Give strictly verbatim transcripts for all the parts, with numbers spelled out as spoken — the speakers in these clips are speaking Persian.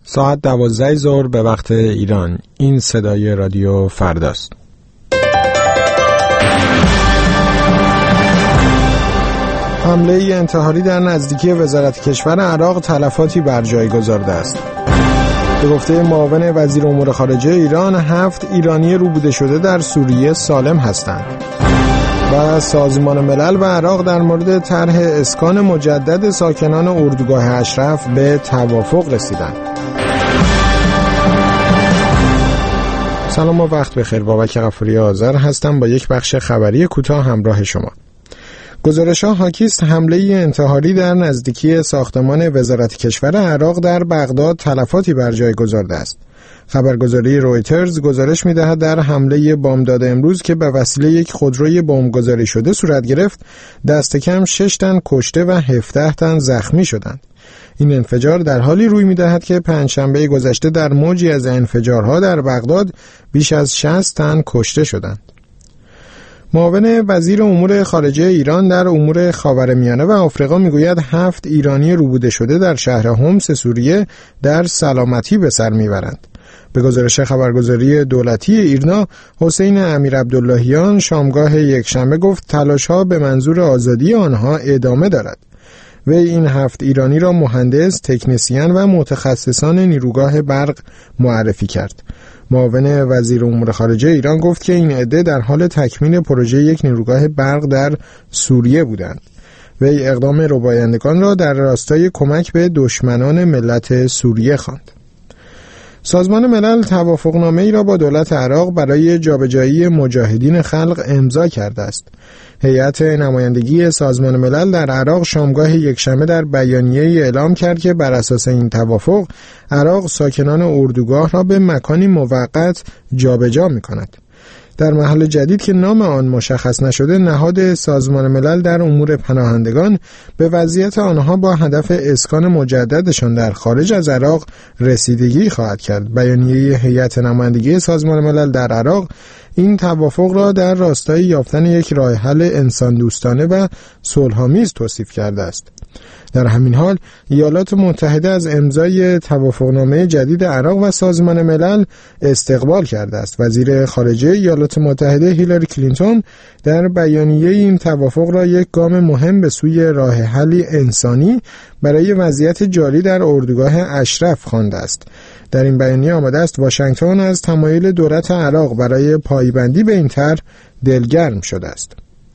ساعت دوازده ظهر به وقت ایران. این صدای رادیو فرداست. حمله انتحاری در نزدیکی وزارت کشور عراق تلفاتی بر جای گذارده است. به گفته معاون وزیر امور خارجه ایران، هفت ایرانی روبوده شده در سوریه سالم هستند. و سازمان ملل و عراق در مورد طرح اسکان مجدد ساکنان اردوگاه اشرف به توافق رسیدند. سلام و وقت بخیر. بابک غفوری آذر هستم با یک بخش خبری کوتاه همراه شما. گزارش‌ها حاکی است حمله انتحاری در نزدیکی ساختمان وزارت کشور عراق در بغداد تلفاتی بر جای گذارده است. خبرگزاری رویترز گزارش می‌دهد در حمله بامداد امروز که به وسیله یک خودروی بمبگذاری شده صورت گرفت، دست کم شش تن کشته و هفده تن زخمی شدند. این انفجار در حالی روی می‌دهد که پنجشنبه گذشته در موجی از انفجارها در بغداد بیش از شصت تن کشته شدند. معاون وزیر امور خارجه ایران در امور خاورمیانه و آفریقا میگوید هفت ایرانی روبوده شده در شهر حمص سوریه در سلامتی به سر میبرند. به گزارش خبرگزاری دولتی ایرنا، حسین امیرعبداللهیان شامگاه یکشنبه گفت تلاش‌ها به منظور آزادی آنها ادامه دارد. وی این هفت ایرانی را مهندس، تکنسین و متخصصان نیروگاه برق معرفی کرد. معاون وزیر امور خارجه ایران گفت که این عده در حال تکمیل پروژه یک نیروگاه برق در سوریه بودند. وی اقدام ربایندگان را در راستای کمک به دشمنان ملت سوریه خواند. سازمان ملل توافقنامه‌ای را با دولت عراق برای جابجایی مجاهدین خلق امضا کرده است. هیئت نمایندگی سازمان ملل در عراق شامگاه یکشنبه در بیانیه‌ای اعلام کرد که بر اساس این توافق عراق ساکنان اردوگاه را به مکانی موقت جابجا می‌کند. در محل جدید که نام آن مشخص نشده، نهاد سازمان ملل در امور پناهندگان به وضعیت آنها با هدف اسکان مجددشان در خارج از عراق رسیدگی خواهد کرد. بیانیه هیئت نمایندگی سازمان ملل در عراق این توافق را در راستای یافتن یک راه حل انسان دوستانه و صلح‌آمیز توصیف کرده است. در همین حال ایالات متحده از امضای توافقنامه جدید عراق و سازمان ملل استقبال کرده است. وزیر خارجه ایالات متحده هیلاری کلینتون در بیانیه این توافق را یک گام مهم به سوی راه حلی انسانی برای وضعیت جاری در اردوگاه اشرف خوانده است. در این بیانیه آمده است واشنگتن از تمایل دولت عراق برای پایبندی به این طرح دلگرم شده است.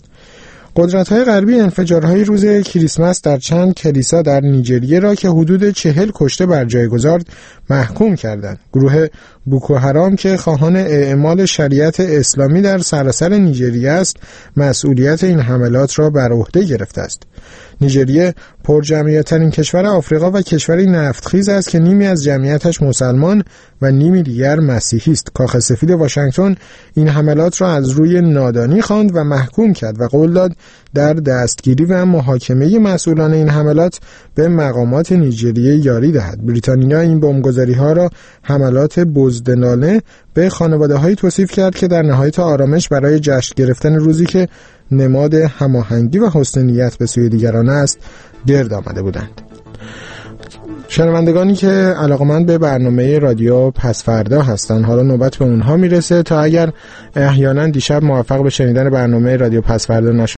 قدرت‌های غربی انفجارهای روز کریسمس در چند کلیسا در نیجریه را که حدود چهل کشته بر جای گذارد محکوم کردند. گروه بوکو حرام که خواهان اعمال شریعت اسلامی در سراسر نیجریه است، مسئولیت این حملات را بر عهده گرفته است. نیجریه پرجمعیت‌ترین کشور آفریقا و کشوری نفتخیز است که نیمی از جمعیتش مسلمان و نیمی دیگر مسیحی است. کاخ سفید واشنگتن این حملات را از روی نادانی خواند و محکوم کرد و قول داد در دستگیری و محاکمه مسئولان این حملات به مقامات نیجریه یاری دهد. بریتانیا این بمبگذاری‌ها را حملات بزدلانه به خانواده‌هایی توصیف کرد که در نهایت آرامش برای جشن گرفتن روزی که نماد هماهنگی و حسن نیت به سوی دیگران است گرد آمده بودند. شنوندگانی که علاقمند به برنامه رادیو پس فردا هستند، حالا نوبت به اونها میرسه. تا اگر احیانا دیشب موفق به شنیدن برنامه رادیو پس فردا نشدن